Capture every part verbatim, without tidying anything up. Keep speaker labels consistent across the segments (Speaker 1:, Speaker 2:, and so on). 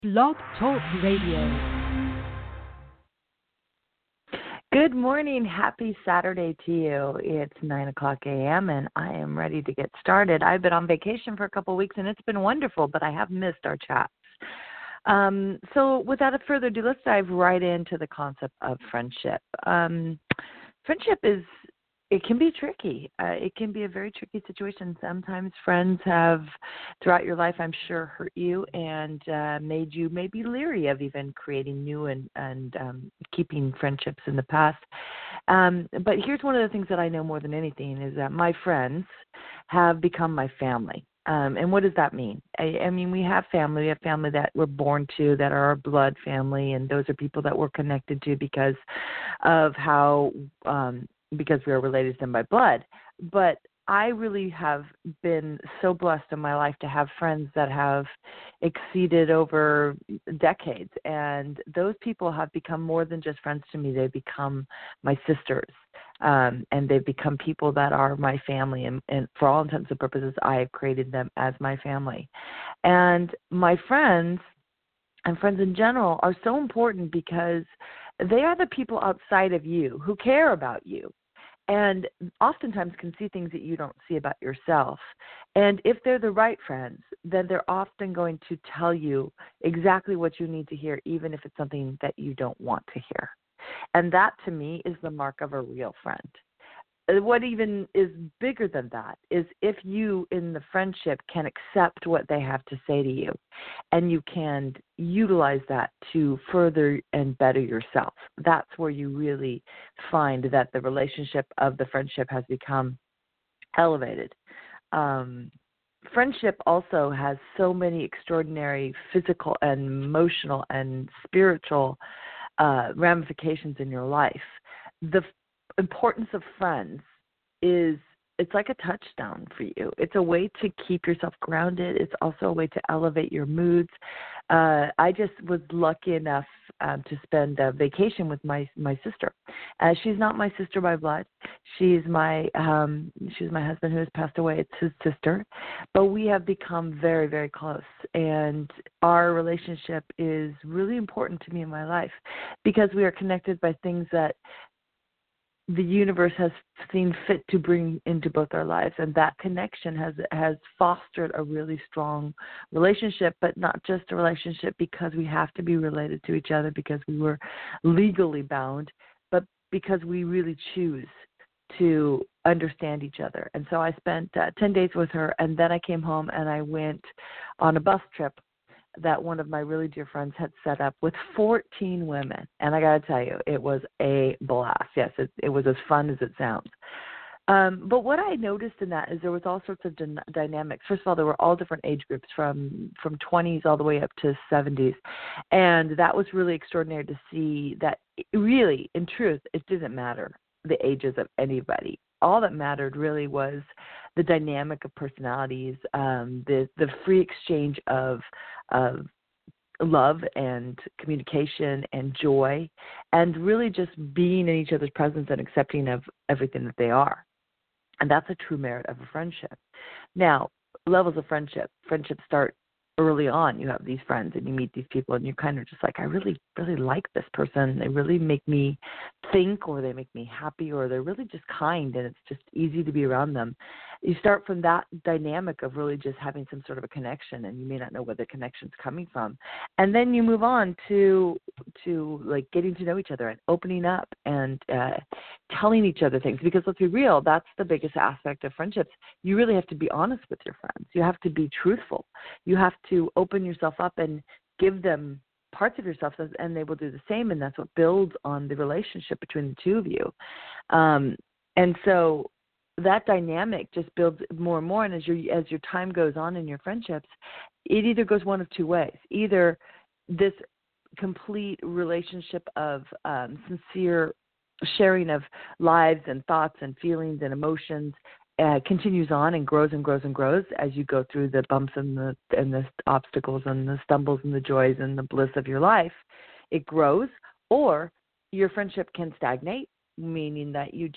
Speaker 1: Blog Talk Radio.
Speaker 2: Good morning. Happy Saturday to you. It's nine o'clock a.m. and I am ready to get started. I've been on vacation for a couple of weeks and it's been wonderful, but I have missed our chats. Um, so without a further ado, let's dive right into the concept of friendship. Um, friendship is, it can be tricky. Uh, it can be a very tricky situation. Sometimes friends have, throughout your life, I'm sure, hurt you and uh, made you maybe leery of even creating new and, and um, keeping friendships in the past. Um, but here's one of the things that I know more than anything is that my friends have become my family. Um, and what does that mean? I, I mean, we have family. We have family that we're born to, that are our blood family, and those are people that we're connected to because of how um, because we are related to them by blood. But I really have been so blessed in my life to have friends that have exceeded over decades. And those people have become more than just friends to me. They've become my sisters. Um, and they've become people that are my family. And, and for all intents and purposes, I have created them as my family. And my friends and friends in general are so important because they are the people outside of you who care about you. And oftentimes can see things that you don't see about yourself. And if they're the right friends, then they're often going to tell you exactly what you need to hear, even if it's something that you don't want to hear. And that, to me, is the mark of a real friend. What even is bigger than that is if you in the friendship can accept what they have to say to you and you can utilize that to further and better yourself. That's where you really find that the relationship of the friendship has become elevated. Um, friendship also has so many extraordinary physical and emotional and spiritual uh, ramifications in your life. The importance of friends is it's like a touchdown for you. It's a way to keep yourself grounded. It's also a way to elevate your moods. Uh, I just was lucky enough um, to spend a vacation with my my sister. Uh, she's not my sister by blood. She's my um, she's my husband who has passed away. It's his sister, but we have become very very close, and our relationship is really important to me in my life because we are connected by things that the universe has seen fit to bring into both our lives, and that connection has has fostered a really strong relationship, but not just a relationship because we have to be related to each other because we were legally bound, but because we really choose to understand each other. And so I spent uh, ten days with her, and then I came home and I went on a bus trip that one of my really dear friends had set up with fourteen women. And I got to tell you, it was a blast. Yes, it, it was as fun as it sounds. Um, but what I noticed in that is there was all sorts of dy- dynamics. First of all, there were all different age groups from, from twenties all the way up to seventies. And that was really extraordinary to see that it really, in truth, it didn't matter the ages of anybody. All that mattered really was the dynamic of personalities, um, the the free exchange of of love and communication and joy, and really just being in each other's presence and accepting of everything that they are. And that's a true merit of a friendship. Now, levels of friendship. Friendships start early on. You have these friends and you meet these people and you're kind of just like, I really, really like this person. They really make me think, or they make me happy, or they're really just kind and it's just easy to be around them. You start from that dynamic of really just having some sort of a connection, and you may not know where the connection's coming from. And then you move on to to like getting to know each other and opening up and uh, telling each other things. Because let's be real, that's the biggest aspect of friendships. You really have to be honest with your friends. You have to be truthful. You have to open yourself up and give them parts of yourself, and they will do the same, and that's what builds on the relationship between the two of you. Um, and so that dynamic just builds more and more, and as your as your time goes on in your friendships, it either goes one of two ways. Either this complete relationship of um, sincere sharing of lives and thoughts and feelings and emotions uh, continues on and grows and grows and grows as you go through the bumps and the and the obstacles and the stumbles and the joys and the bliss of your life. It grows, or your friendship can stagnate, meaning that you just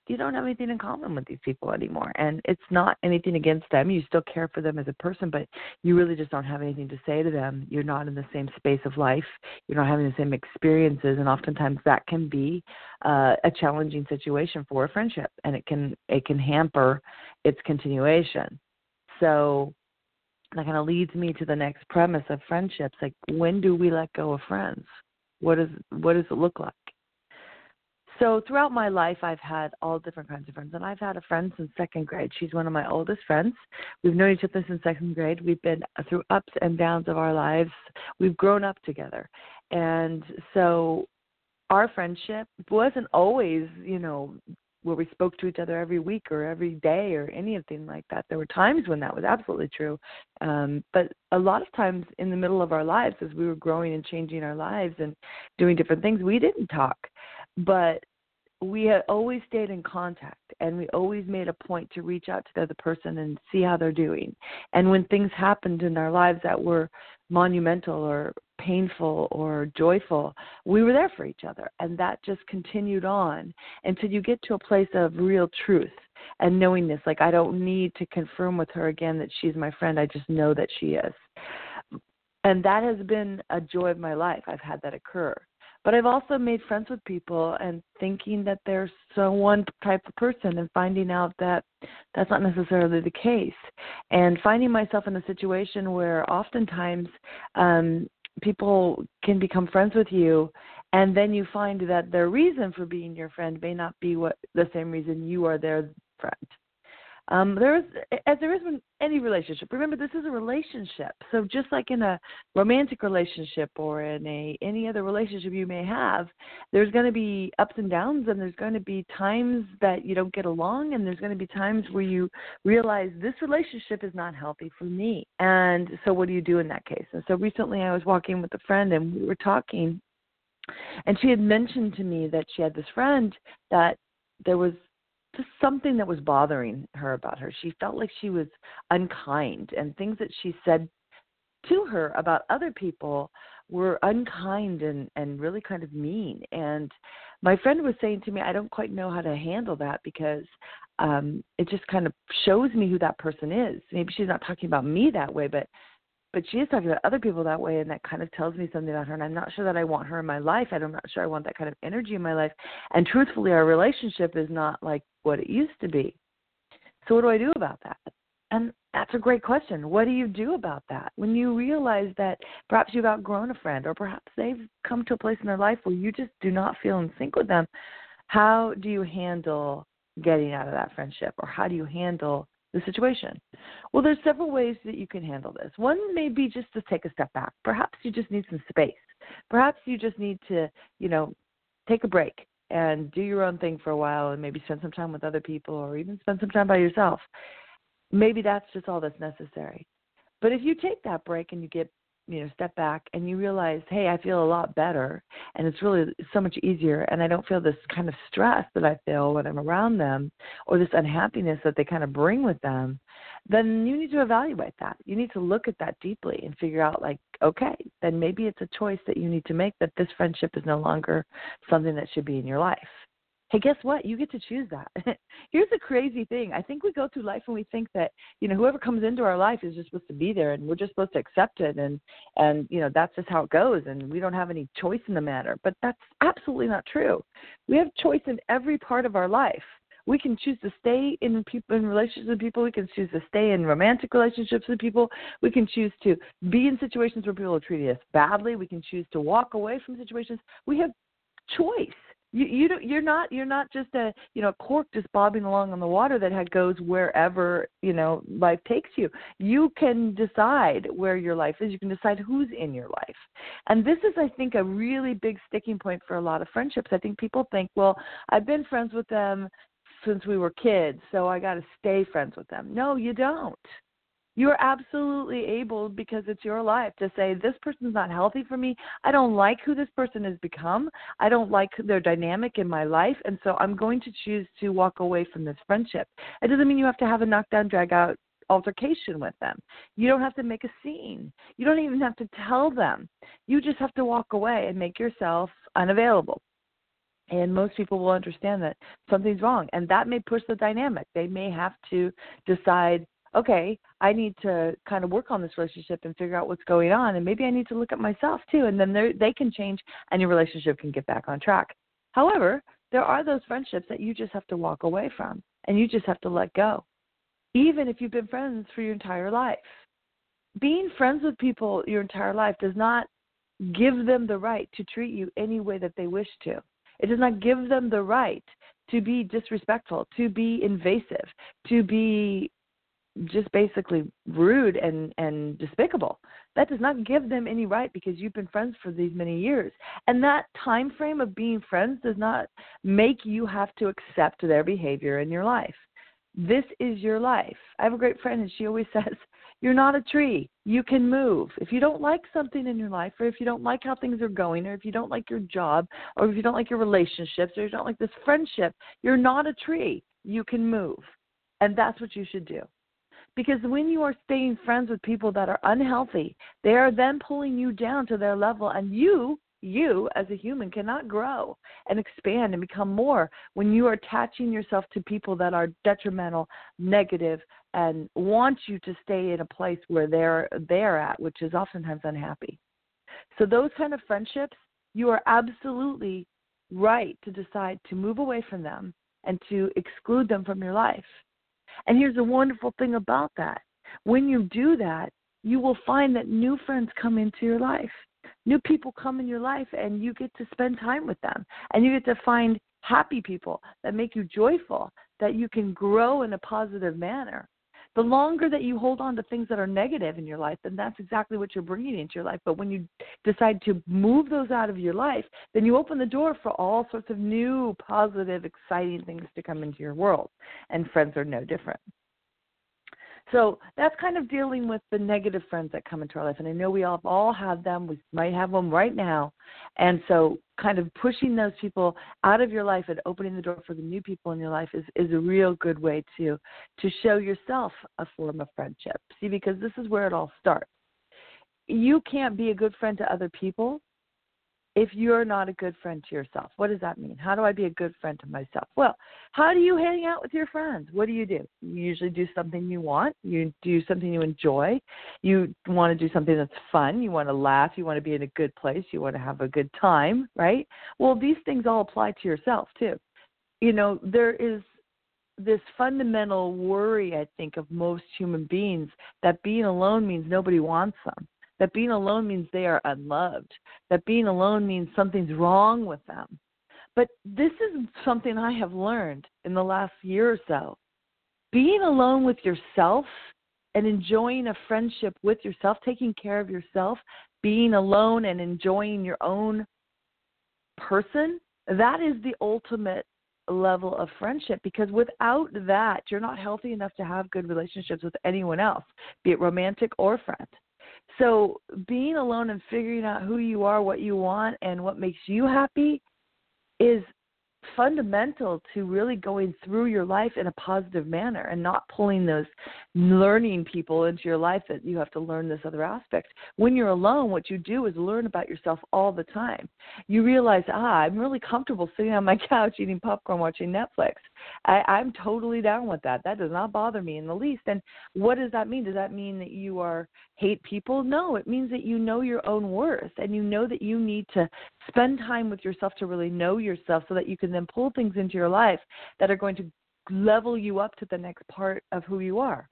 Speaker 2: you don't have anything in common with these people anymore. And it's not anything against them. You still care for them as a person, but you really just don't have anything to say to them. You're not in the same space of life. You're not having the same experiences, and oftentimes that can be uh, a challenging situation for a friendship, and it can it can hamper its continuation. So that kind of leads me to the next premise of friendships. Like, when do we let go of friends? What is what does it look like? So throughout my life, I've had all different kinds of friends, and I've had a friend since second grade. She's one of my oldest friends. We've known each other since second grade. We've been through ups and downs of our lives. We've grown up together. And so our friendship wasn't always, you know, where we spoke to each other every week or every day or anything like that. There were times when that was absolutely true. Um, but a lot of times in the middle of our lives, as we were growing and changing our lives and doing different things, we didn't talk. But we had always stayed in contact, and we always made a point to reach out to the other person and see how they're doing. And when things happened in our lives that were monumental or painful or joyful, we were there for each other. And that just continued on until you get to a place of real truth and knowingness. Like, I don't need to confirm with her again that she's my friend. I just know that she is. And that has been a joy of my life. I've had that occur. But I've also made friends with people and thinking that they're so one type of person and finding out that that's not necessarily the case. And finding myself in a situation where oftentimes um, people can become friends with you, and then you find that their reason for being your friend may not be what the same reason you are their friend. Um, there is, as there is in any relationship. Remember, this is a relationship. So just like in a romantic relationship or in a any other relationship you may have, there's going to be ups and downs, and there's going to be times that you don't get along, and there's going to be times where you realize this relationship is not healthy for me. And so what do you do in that case? And so recently I was walking with a friend, and we were talking, and she had mentioned to me that she had this friend that there was just something that was bothering her about her. She felt like she was unkind, and things that she said to her about other people were unkind and, and really kind of mean. And my friend was saying to me, I don't quite know how to handle that because um, it just kind of shows me who that person is. Maybe she's not talking about me that way, but But she is talking about other people that way, and that kind of tells me something about her, and I'm not sure that I want her in my life. I'm not sure I want that kind of energy in my life. And truthfully, our relationship is not like what it used to be. So what do I do about that? And that's a great question. What do you do about that? When you realize that perhaps you've outgrown a friend, or perhaps they've come to a place in their life where you just do not feel in sync with them, how do you handle getting out of that friendship, or how do you handle the situation? Well, there's several ways that you can handle this. One may be just to take a step back. Perhaps you just need some space. Perhaps you just need to, you know, take a break and do your own thing for a while, and maybe spend some time with other people, or even spend some time by yourself. Maybe that's just all that's necessary. But if you take that break and you get, you know, step back and you realize, hey, I feel a lot better, and it's really so much easier, and I don't feel this kind of stress that I feel when I'm around them, or this unhappiness that they kind of bring with them, then you need to evaluate that. You need to look at that deeply and figure out, like, okay, then maybe it's a choice that you need to make, that this friendship is no longer something that should be in your life. Hey, guess what? You get to choose that. Here's the crazy thing. I think we go through life and we think that, you know, whoever comes into our life is just supposed to be there, and we're just supposed to accept it, and, and you know, that's just how it goes, and we don't have any choice in the matter. But that's absolutely not true. We have choice in every part of our life. We can choose to stay in people, in relationships with people. We can choose to stay in romantic relationships with people. We can choose to be in situations where people are treating us badly. We can choose to walk away from situations. We have choice. You you don't, you're not you're not just a you know cork just bobbing along on the water that goes wherever you know life takes you. You can decide where your life is. You can decide who's in your life, and this is, I think, a really big sticking point for a lot of friendships. I think people think, well, I've been friends with them since we were kids, so I got to stay friends with them. No, you don't. You're absolutely able, because it's your life, to say, this person's not healthy for me. I don't like who this person has become. I don't like their dynamic in my life, and so I'm going to choose to walk away from this friendship. It doesn't mean you have to have a knockdown, drag-out altercation with them. You don't have to make a scene. You don't even have to tell them. You just have to walk away and make yourself unavailable. And most people will understand that something's wrong. And that may push the dynamic. They may have to decide, okay, I need to kind of work on this relationship and figure out what's going on. And maybe I need to look at myself too. And then they can change and your relationship can get back on track. However, there are those friendships that you just have to walk away from and you just have to let go, even if you've been friends for your entire life. Being friends with people your entire life does not give them the right to treat you any way that they wish to. It does not give them the right to be disrespectful, to be invasive, to be just basically rude and, and despicable. That does not give them any right because you've been friends for these many years. And that time frame of being friends does not make you have to accept their behavior in your life. This is your life. I have a great friend, and she always says, you're not a tree. You can move. If you don't like something in your life, or if you don't like how things are going, or if you don't like your job, or if you don't like your relationships, or you don't like this friendship, you're not a tree. You can move. And that's what you should do. Because when you are staying friends with people that are unhealthy, they are then pulling you down to their level, and you You, as a human, cannot grow and expand and become more when you are attaching yourself to people that are detrimental, negative, and want you to stay in a place where they're, they're at, which is oftentimes unhappy. So those kind of friendships, you are absolutely right to decide to move away from them and to exclude them from your life. And here's the wonderful thing about that. When you do that, you will find that new friends come into your life. New people come in your life, and you get to spend time with them. And you get to find happy people that make you joyful, that you can grow in a positive manner. The longer that you hold on to things that are negative in your life, then that's exactly what you're bringing into your life. But when you decide to move those out of your life, then you open the door for all sorts of new, positive, exciting things to come into your world. And friends are no different. So that's kind of dealing with the negative friends that come into our life. And I know we all, all have them. We might have them right now. And so kind of pushing those people out of your life and opening the door for the new people in your life is, is a real good way to, to show yourself a form of friendship. See, because this is where it all starts. You can't be a good friend to other people if you're not a good friend to yourself. What does that mean? How do I be a good friend to myself? Well, how do you hang out with your friends? What do you do? You usually do something you want. You do something you enjoy. You want to do something that's fun. You want to laugh. You want to be in a good place. You want to have a good time, right? Well, these things all apply to yourself too. You know, there is this fundamental worry, I think, of most human beings that being alone means nobody wants them. That being alone means they are unloved, that being alone means something's wrong with them. But this is something I have learned in the last year or so. Being alone with yourself and enjoying a friendship with yourself, taking care of yourself, being alone and enjoying your own person, that is the ultimate level of friendship, because without that, you're not healthy enough to have good relationships with anyone else, be it romantic or friend. So being alone and figuring out who you are, what you want, and what makes you happy is fundamental to really going through your life in a positive manner and not pulling those learning people into your life that you have to learn this other aspect. When you're alone, what you do is learn about yourself all the time. You realize, ah, I'm really comfortable sitting on my couch eating popcorn, watching Netflix. I, I'm totally down with that. That does not bother me in the least. And what does that mean? Does that mean that you are hate people? No, it means that you know your own worth and you know that you need to spend time with yourself to really know yourself so that you can then pull things into your life that are going to level you up to the next part of who you are.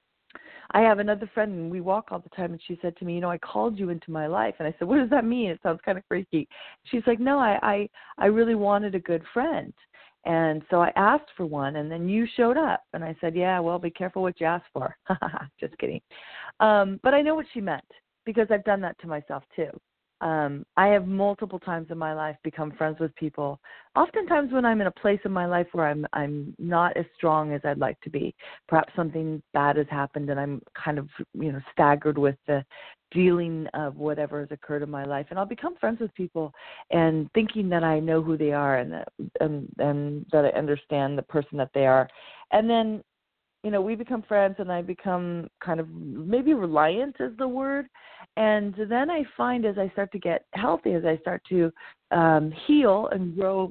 Speaker 2: I have another friend, and we walk all the time, and she said to me, you know, I called you into my life. And I said, what does that mean? It sounds kind of freaky. She's like, no, I, I, I really wanted a good friend. And so I asked for one, and then you showed up. And I said, yeah, well, be careful what you ask for. Just kidding. Um, but I know what she meant, because I've done that to myself too. Um, I have multiple times in my life become friends with people, oftentimes when I'm in a place in my life where I'm I'm not as strong as I'd like to be. Perhaps something bad has happened and I'm kind of, you know, staggered with the dealing of whatever has occurred in my life. And I'll become friends with people and thinking that I know who they are and that, and, and that I understand the person that they are. And then, you know, we become friends and I become kind of maybe reliant is the word. And then I find as I start to get healthy, as I start to um, heal and grow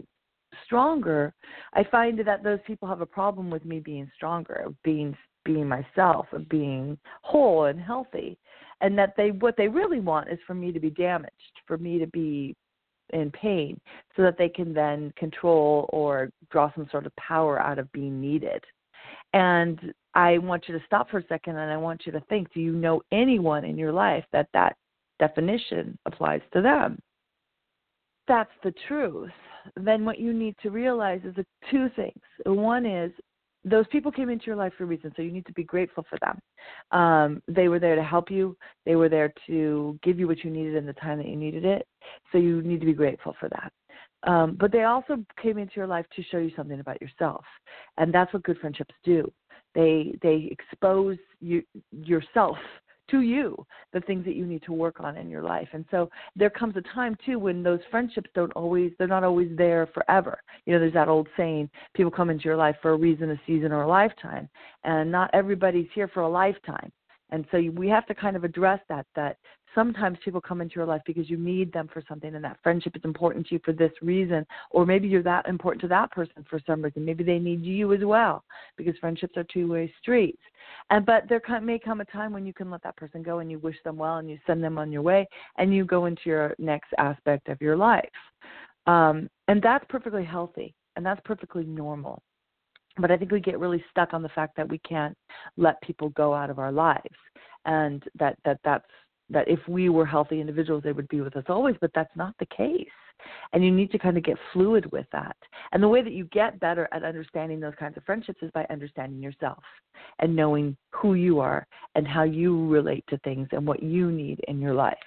Speaker 2: stronger, I find that those people have a problem with me being stronger, of being being myself, of being whole and healthy, and that they what they really want is for me to be damaged, for me to be in pain, so that they can then control or draw some sort of power out of being needed. And I want you to stop for a second, and I want you to think, do you know anyone in your life that that definition applies to them? That's the truth. Then what you need to realize is the two things. One is those people came into your life for a reason, so you need to be grateful for them. Um, they were there to help you. They were there to give you what you needed in the time that you needed it, so you need to be grateful for that. Um, but they also came into your life to show you something about yourself, and that's what good friendships do. They they expose you yourself to you, the things that you need to work on in your life. And so there comes a time, too, when those friendships don't always, they're not always there forever. You know, there's that old saying, people come into your life for a reason, a season, or a lifetime. And not everybody's here for a lifetime. And so we have to kind of address that, that sometimes people come into your life because you need them for something, and that friendship is important to you for this reason, or maybe you're that important to that person for some reason. Maybe they need you as well, because friendships are two-way streets. And but there may come a time when you can let that person go, and you wish them well, and you send them on your way, and you go into your next aspect of your life. Um, and that's perfectly healthy, and that's perfectly normal. But I think we get really stuck on the fact that we can't let people go out of our lives, and that, that that's that if we were healthy individuals, they would be with us always, but that's not the case. And you need to kind of get fluid with that. And the way that you get better at understanding those kinds of friendships is by understanding yourself and knowing who you are and how you relate to things and what you need in your life.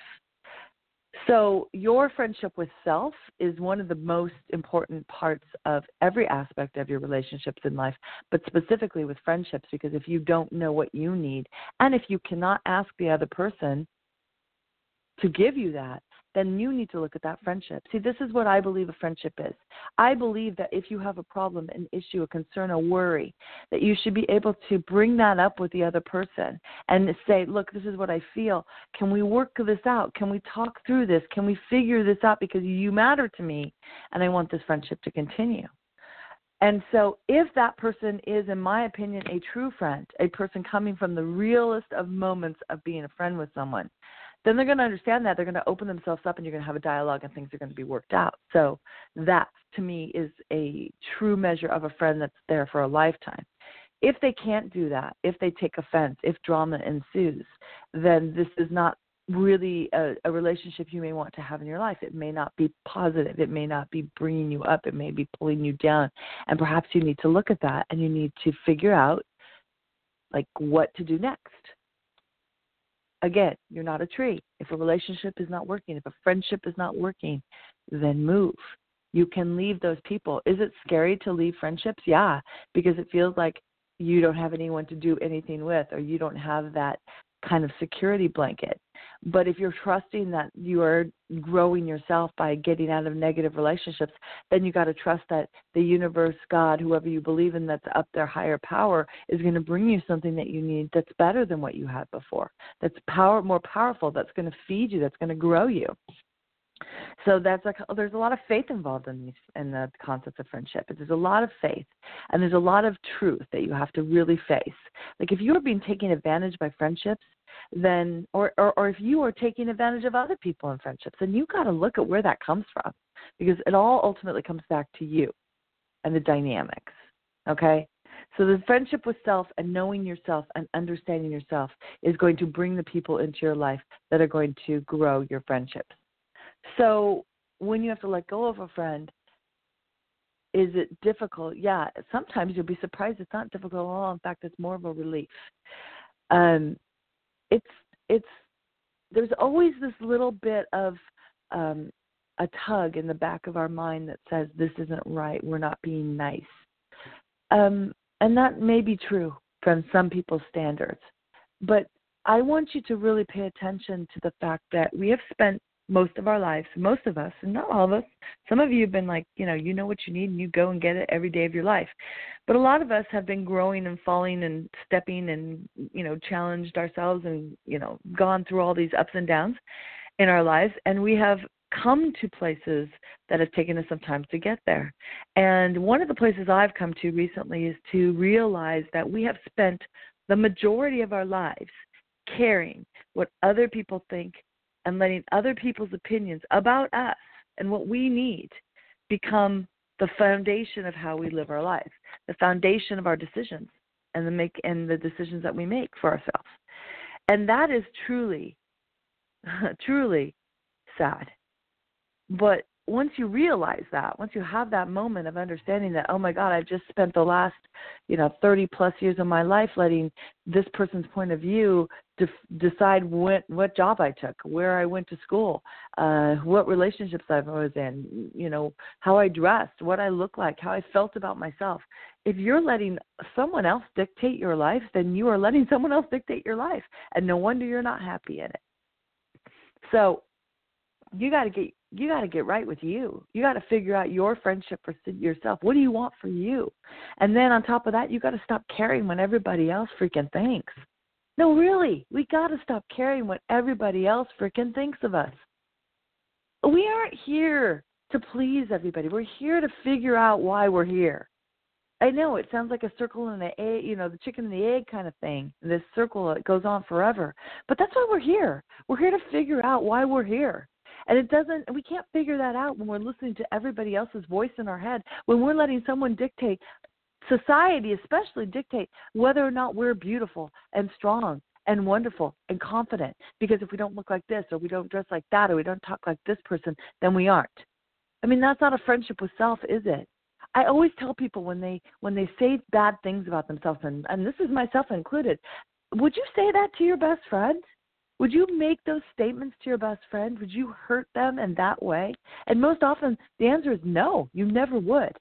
Speaker 2: So your friendship with self is one of the most important parts of every aspect of your relationships in life, but specifically with friendships, because if you don't know what you need, and if you cannot ask the other person to give you that, then you need to look at that friendship. See, this is what I believe a friendship is. I believe that if you have a problem, an issue, a concern, a worry, that you should be able to bring that up with the other person and say, look, this is what I feel. Can we work this out? Can we talk through this? Can we figure this out? Because you matter to me, and I want this friendship to continue. And so if that person is, in my opinion, a true friend, a person coming from the realest of moments of being a friend with someone, then they're going to understand that. They're going to open themselves up, and you're going to have a dialogue, and things are going to be worked out. So that, to me, is a true measure of a friend that's there for a lifetime. If they can't do that, if they take offense, if drama ensues, then this is not really a, a relationship you may want to have in your life. It may not be positive. It may not be bringing you up. It may be pulling you down. And perhaps you need to look at that, and you need to figure out, like, what to do next. Again, you're not a tree. If a relationship is not working, if a friendship is not working, then move. You can leave those people. Is it scary to leave friendships? Yeah, because it feels like you don't have anyone to do anything with, or you don't have that kind of security blanket. But if you're trusting that you are growing yourself by getting out of negative relationships, then you got to trust that the universe, God, whoever you believe in that's up there, higher power, is going to bring you something that you need that's better than what you had before, that's power, more powerful, that's going to feed you, that's going to grow you. So that's like, there's a lot of faith involved in these, in the concept of friendship. There's a lot of faith, and there's a lot of truth that you have to really face. Like if you are being taken advantage by friendships, then, or, or, or if you are taking advantage of other people in friendships, then you got to look at where that comes from, because it all ultimately comes back to you and the dynamics. Okay? So the friendship with self and knowing yourself and understanding yourself is going to bring the people into your life that are going to grow your friendships. So when you have to let go of a friend, is it difficult? Yeah, sometimes you'll be surprised it's not difficult at all. In fact, it's more of a relief. Um, it's it's there's always this little bit of um, a tug in the back of our mind that says this isn't right. We're not being nice, um, and that may be true from some people's standards. But I want you to really pay attention to the fact that we have spent most of our lives, most of us, and not all of us. Some of you have been like, you know, you know what you need and you go and get it every day of your life. But a lot of us have been growing and falling and stepping and, you know, challenged ourselves and, you know, gone through all these ups and downs in our lives. And we have come to places that have taken us some time to get there. And one of the places I've come to recently is to realize that we have spent the majority of our lives caring what other people think and letting other people's opinions about us and what we need become the foundation of how we live our lives, the foundation of our decisions and the make and the decisions that we make for ourselves. And that is truly, truly sad. But once you realize that, once you have that moment of understanding that, oh my God, I've just spent the last, you know, thirty plus years of my life letting this person's point of view de- decide what, what job I took, where I went to school, uh, what relationships I was in, you know, how I dressed, what I looked like, how I felt about myself. If you're letting someone else dictate your life, then you are letting someone else dictate your life. And no wonder you're not happy in it. So you got to get you got to get right with you. You got to figure out your friendship for yourself. What do you want for you? And then on top of that, you got to stop caring what everybody else freaking thinks. No, really, we got to stop caring what everybody else freaking thinks of us. We aren't here to please everybody. We're here to figure out why we're here. I know it sounds like a circle and the egg, you know, the chicken and the egg kind of thing. This circle that goes on forever. But that's why we're here. We're here to figure out why we're here. And it doesn't, we can't figure that out when we're listening to everybody else's voice in our head, when we're letting someone dictate, society especially dictate whether or not we're beautiful and strong and wonderful and confident. Because if we don't look like this, or we don't dress like that, or we don't talk like this person, then we aren't. I mean, that's not a friendship with self, is it? I always tell people when they when they say bad things about themselves, and, and this is myself included, would you say that to your best friend? Would you make those statements to your best friend? Would you hurt them in that way? And most often the answer is no, you never would.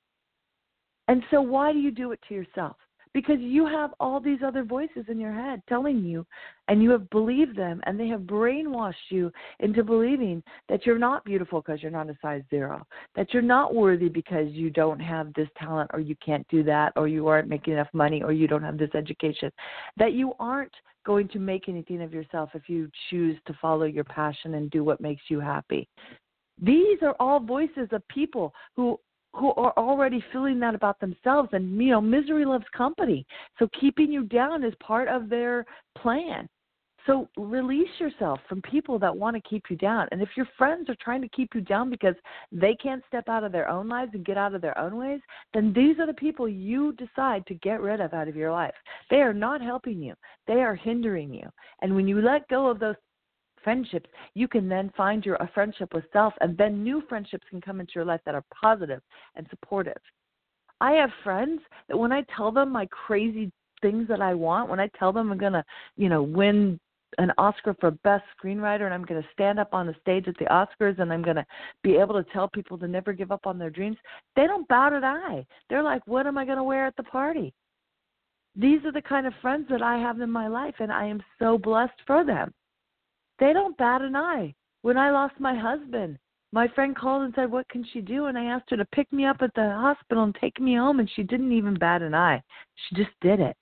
Speaker 2: And so why do you do it to yourself? Because you have all these other voices in your head telling you, and you have believed them, and they have brainwashed you into believing that you're not beautiful because you're not a size zero, that you're not worthy because you don't have this talent, or you can't do that, or you aren't making enough money, or you don't have this education, that you aren't going to make anything of yourself if you choose to follow your passion and do what makes you happy. These are all voices of people who who are already feeling that about themselves. And, you know, misery loves company. So keeping you down is part of their plan. So release yourself from people that want to keep you down. And if your friends are trying to keep you down because they can't step out of their own lives and get out of their own ways, then these are the people you decide to get rid of out of your life. They are not helping you. They are hindering you. And when you let go of those friendships, you can then find your a friendship with self, and then new friendships can come into your life that are positive and supportive. I have friends that when I tell them my crazy things that I want, when I tell them I'm going to, you know, win an Oscar for best screenwriter, and I'm going to stand up on the stage at the Oscars, and I'm going to be able to tell people to never give up on their dreams, they don't bat an eye. They're like, what am I going to wear at the party? These are the kind of friends that I have in my life, and I am so blessed for them. They don't bat an eye. When I lost my husband, my friend called and said, what can she do? And I asked her to pick me up at the hospital and take me home, and she didn't even bat an eye. She just did it.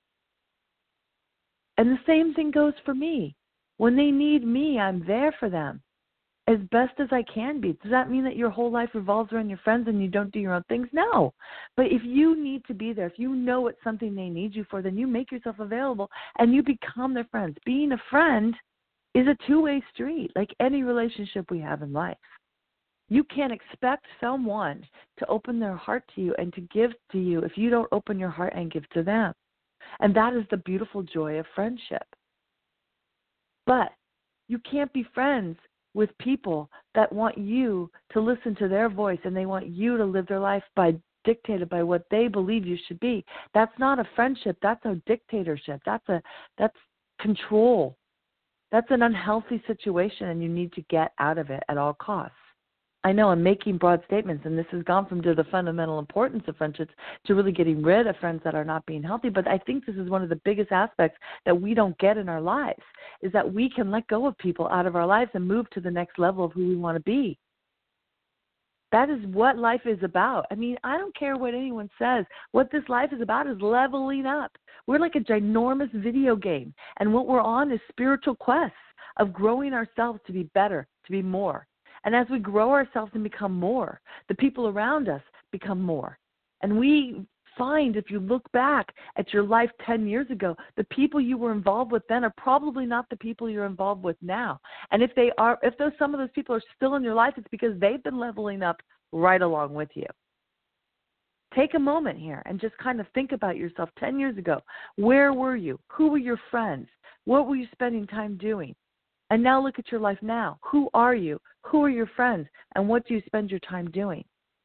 Speaker 2: And the same thing goes for me. When they need me, I'm there for them as best as I can be. Does that mean that your whole life revolves around your friends and you don't do your own things? No. But if you need to be there, if you know it's something they need you for, then you make yourself available and you become their friends. Being a friend is a two-way street, like any relationship we have in life. You can't expect someone to open their heart to you and to give to you if you don't open your heart and give to them. And that is the beautiful joy of friendship. But you can't be friends with people that want you to listen to their voice and they want you to live their life by dictated by what they believe you should be. That's not a friendship. That's a dictatorship. That's a that's control. That's an unhealthy situation, and you need to get out of it at all costs. I know I'm making broad statements, and this has gone from to the fundamental importance of friendships to really getting rid of friends that are not being healthy, but I think this is one of the biggest aspects that we don't get in our lives, is that we can let go of people out of our lives and move to the next level of who we want to be. That is what life is about. I mean, I don't care what anyone says. What this life is about is leveling up. We're like a ginormous video game, and what we're on is spiritual quests of growing ourselves to be better, to be more. And as we grow ourselves and become more, the people around us become more. And we find, if you look back at your life ten years ago, the people you were involved with then are probably not the people you're involved with now. And if they are, if those some of those people are still in your life, it's because they've been leveling up right along with you. Take a moment here and just kind of think about yourself ten years ago. Where were you? Who were your friends? What were you spending time doing? And now look at your life now. Who are you? Who are your friends? And what do you spend your time doing?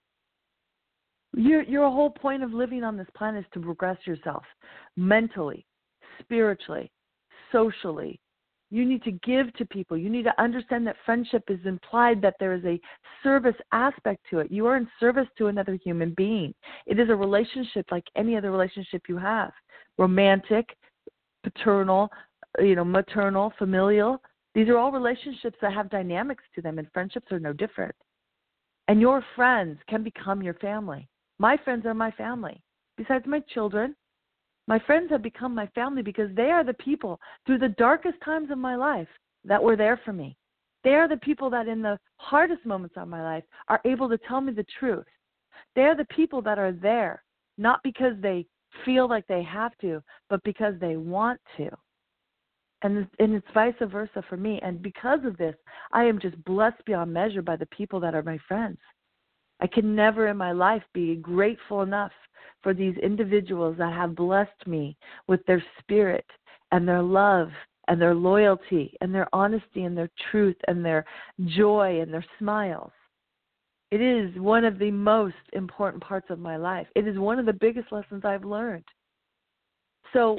Speaker 2: Your, your whole point of living on this planet is to progress yourself mentally, spiritually, socially. You need to give to people. You need to understand that friendship is implied that there is a service aspect to it. You are in service to another human being. It is a relationship like any other relationship you have. Romantic, paternal, you know, maternal, familial. These are all relationships that have dynamics to them, and friendships are no different. And your friends can become your family. My friends are my family. Besides my children, my friends have become my family because they are the people through the darkest times of my life that were there for me. They are the people that in the hardest moments of my life are able to tell me the truth. They are the people that are there, not because they feel like they have to, but because they want to. And, and it's vice versa for me. And because of this, I am just blessed beyond measure by the people that are my friends. I can never in my life be grateful enough for these individuals that have blessed me with their spirit and their love and their loyalty and their honesty and their truth and their joy and their smiles. It is one of the most important parts of my life. It is one of the biggest lessons I've learned. So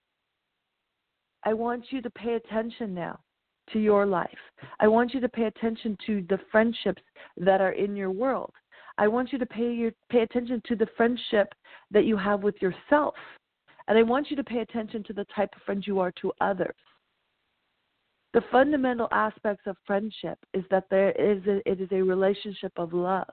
Speaker 2: I want you to pay attention now to your life. I want you to pay attention to the friendships that are in your world. I want you to pay your pay attention to the friendship that you have with yourself. And I want you to pay attention to the type of friend you are to others. The fundamental aspects of friendship is that there is a, it is a relationship of love.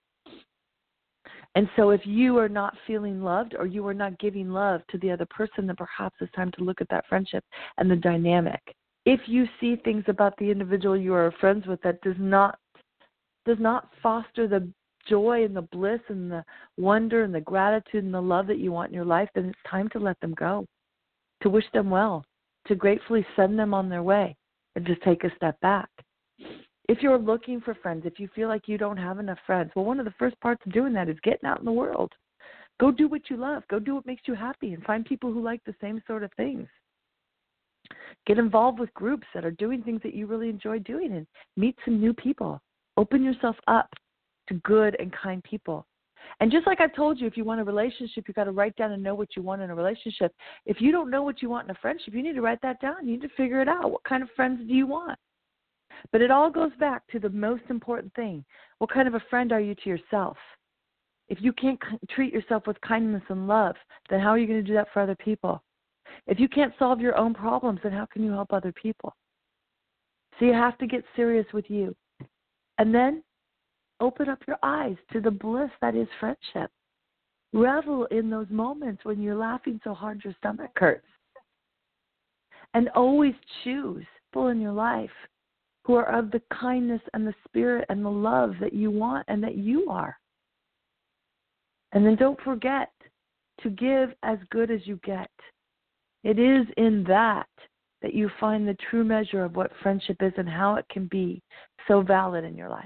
Speaker 2: And so if you are not feeling loved or you are not giving love to the other person, then perhaps it's time to look at that friendship and the dynamic. If you see things about the individual you are friends with that does not does not foster the joy and the bliss and the wonder and the gratitude and the love that you want in your life, then it's time to let them go, to wish them well, to gratefully send them on their way, and just take a step back. If you're looking for friends, if you feel like you don't have enough friends, well, one of the first parts of doing that is getting out in the world. Go do what you love. Go do what makes you happy and find people who like the same sort of things. Get involved with groups that are doing things that you really enjoy doing and meet some new people. Open yourself up to good and kind people. And just like I've told you, if you want a relationship, you've got to write down and know what you want in a relationship. If you don't know what you want in a friendship, you need to write that down. You need to figure it out. What kind of friends do you want? But it all goes back to the most important thing. What kind of a friend are you to yourself? If you can't treat yourself with kindness and love, then how are you going to do that for other people? If you can't solve your own problems, then how can you help other people? So you have to get serious with you. And then open up your eyes to the bliss that is friendship. Revel in those moments when you're laughing so hard your stomach hurts. And always choose people in your life who are of the kindness and the spirit and the love that you want and that you are. And then don't forget to give as good as you get. It is in that that you find the true measure of what friendship is and how it can be so valid in your life.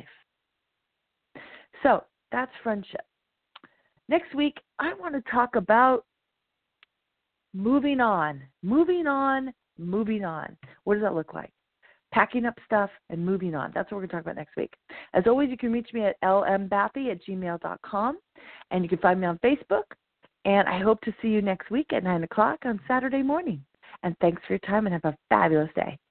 Speaker 2: So that's friendship. Next week, I want to talk about moving on. Moving on, moving on. What does that look like? Packing up stuff and moving on. That's what we're going to talk about next week. As always, you can reach me at l m bathey at gmail dot com, and you can find me on Facebook. And I hope to see you next week at nine o'clock on Saturday morning. And thanks for your time and have a fabulous day.